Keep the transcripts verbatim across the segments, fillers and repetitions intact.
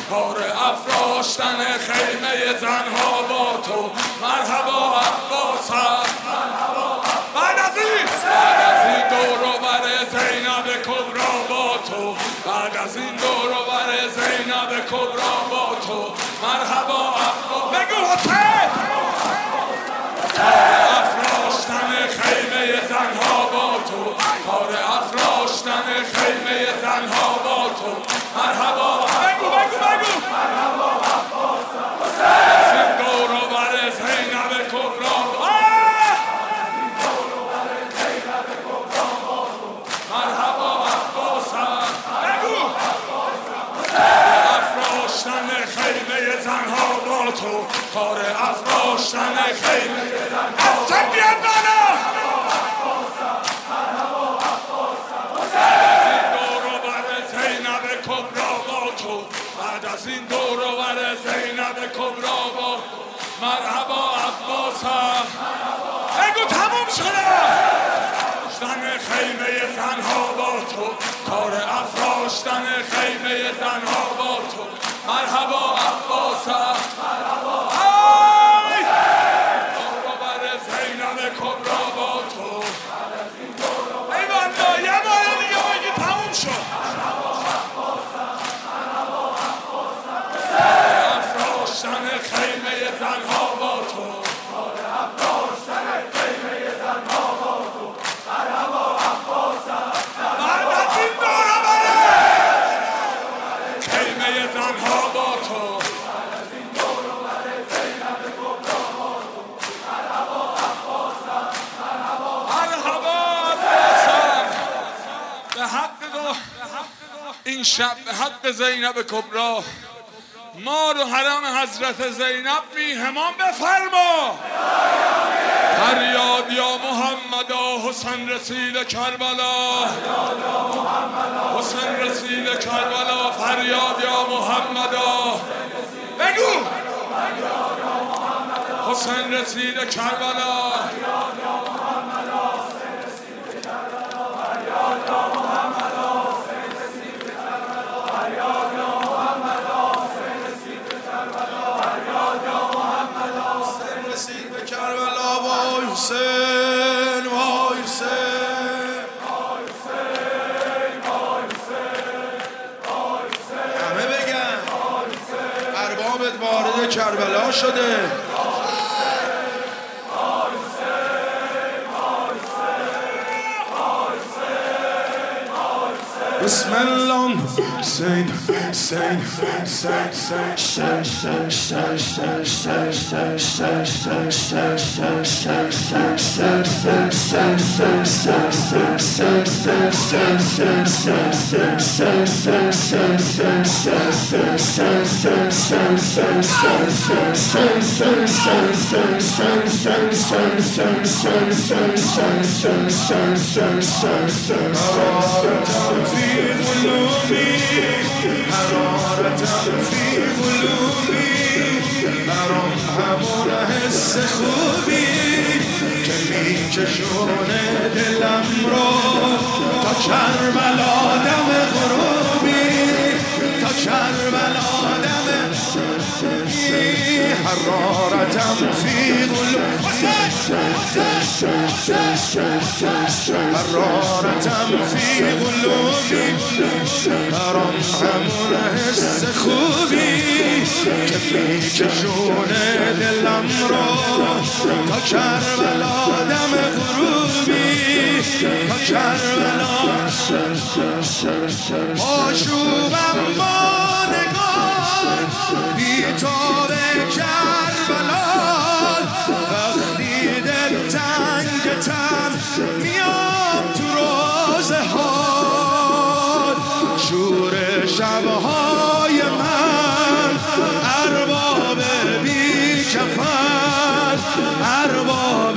کار افراشتن خیمه زنها با تو. مرحبا عباسم، بعد از این بعد از این دور و بر زینب کبرا با تو، بعد از این دور و بر زینب کبرا با تو. مرحبا عباس، بگو حسین. کار افراشتن خیمه زنها با تو، کار افراشتن خیمه زنها با تو. مرحبا بگو بگو بگو مرحبا عباس حسین. دور و بر زینب کبرا مرحبا عباسم، بگو افراشتن خیمه زنها با تو، کار افراشتن خیمه زنها با تو. حسین بیاد بالا. بعد از این دور و بر زینب کبرا با تو. مرحبا عباسم، بگو تموم شده. افراشتن خیمه زنها با تو، کار افراشتن خیمه زنها با تو. مرحبا عباسم، آی دور و بر زینب کبرا با تو. ای بنده یه بار دیگه بگی تموم شد. افراشتن خیمه زنها با تو، افراشتن خیمه زنها با تو. مرحبا عباسم، بعد از این دور و بر خیمه زنها با تو، بعد از این دور و بر زینب کبرا با تو. مرحبا عباسم، مرحبا عباسم. به حق دو این شب به حق زینب کبرا ما رو حرم حضرت زینب میهمان بفرما. فریاد یا محمدا، حسین رسید کربلا، حسین رسید کربلا. فریاد یا محمدا، بگو حسین رسید کربلا. حسین وای حسین، همه بگن اربابت وارد کربلا شده. بسم الله. حسین حسین في قلوبي حرارة في قلوبي برام همون حس خوبی که میکشونه دلم رو تا کربلا دم غروبی، تا کربلا دم حرارتم في قلوبی، حرارتم في قلوبی برام همون حس خوبی که میکشونه دلم رو تا کربلا دم غروبی، تا کربلا. آشوبم با نگاه بی تو به کربلا، وقتی دل تنگتم میام تو روزه ها، شور شبهای من ارباب بی کفن، ارباب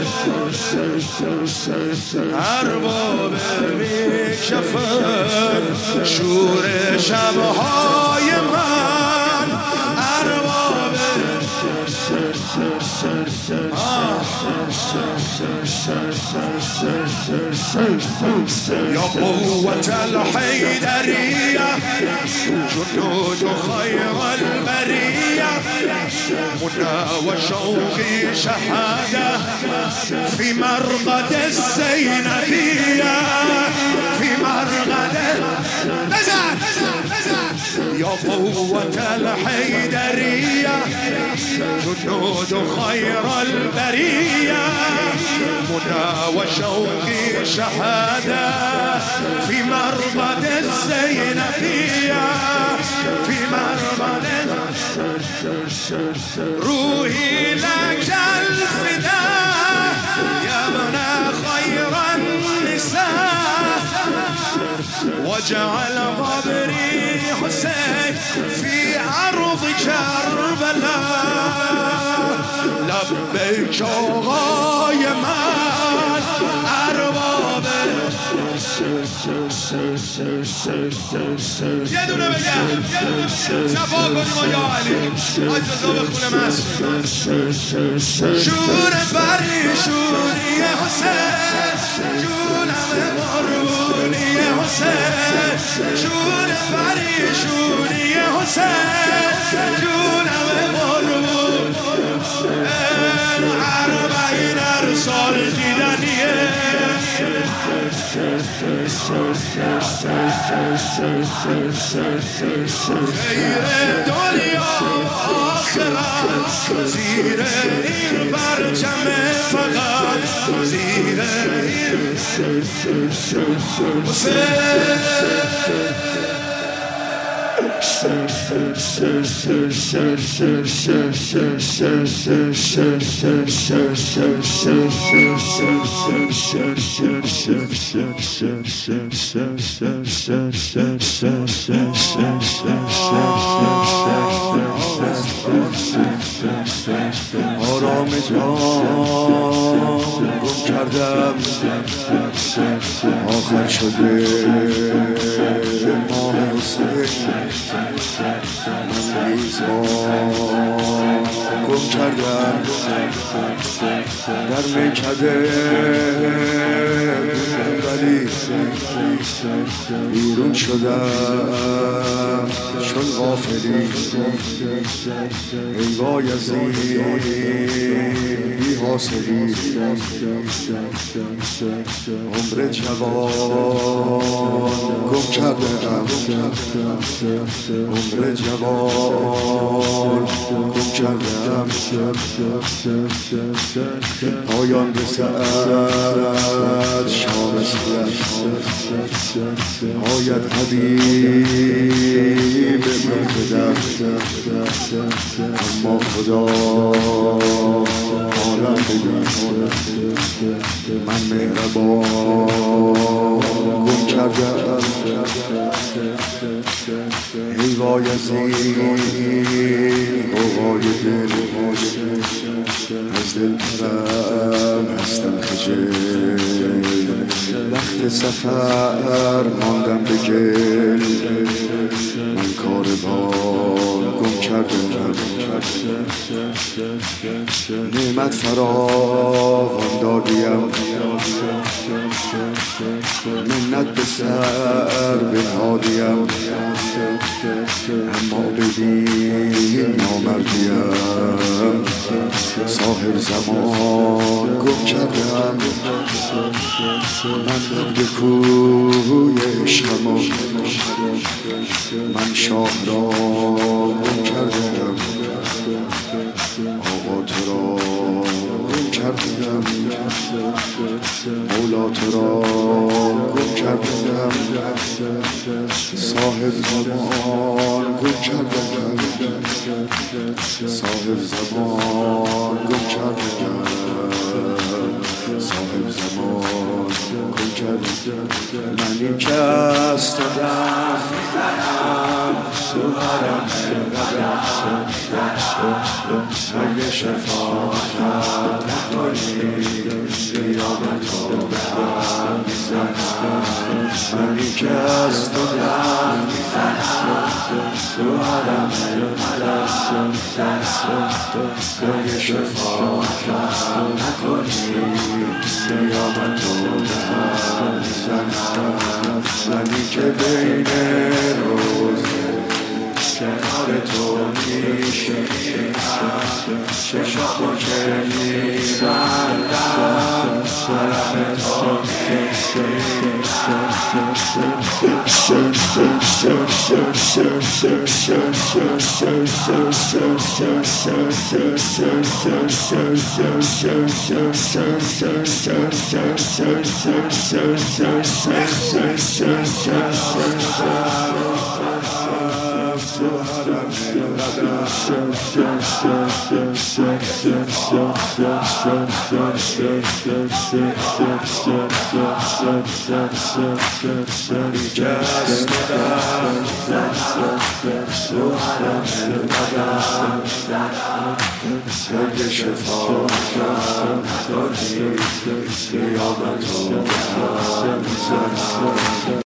ارباب بی کفن، شور شبهای من ارباب يا قوة الحيدرية جنود خير البرية منى وشوقي شهادة في مرقد الزينبية في مرقد نزل يا قوة الحيدرية جنود خير البرية منى وشوقي شهادة في مرقد الزينبية في مرقد روحي لك الفداء يا ابن خير النساء وجعل قبري حسين في أرض كربلاء لبيك غايمان أرباب یه دونه بگم صفا کنیم یا علی اجازه بخونه مست شور پریشونی حسین جونم قربونی حسین شور پریشونی حسین جونم قربون اربعین ارسال دیدنیه خیر دنیا آخرت زیر این برچم فقط زیر این آرام جان گم کردم آخر شده ماه حسین من ریزان گم کردم در میکده ولی بیرون شدم چون غافلی ای بایزید بی حاصلی عمر جوان گم کردم عمر جوان گم کردم پایان رسد شام آید حبیب من بدم اما خدا حالم بدم من مهربان گم کردم ای بایزید غوغای دل از دل پرم هستم خجل وقت سفر ماندم به گل من کاروان گم کردم نعمت فراوان دادیم منت به سر بنهادیم اما بدین نامردیم صاحب زمان گم کردم من عبد کوی عشقم من شاه را گم کردم آقا تو را گم کردم مولا تو را گم کردم صاحب زمان گم کردم صاحب زمان گم کردم صاحب زمان گم کردم من این کس دادم سوهرم سوهرم اگه شفاعتم نکنی قیامتا به هم میزنم من این کس دادم تو عالم اگه شفا نکنی یا من تو زنی که بین روز کنار تو میشه چشمو که میبندم حرم تو اگه شفا نکنی یا من تو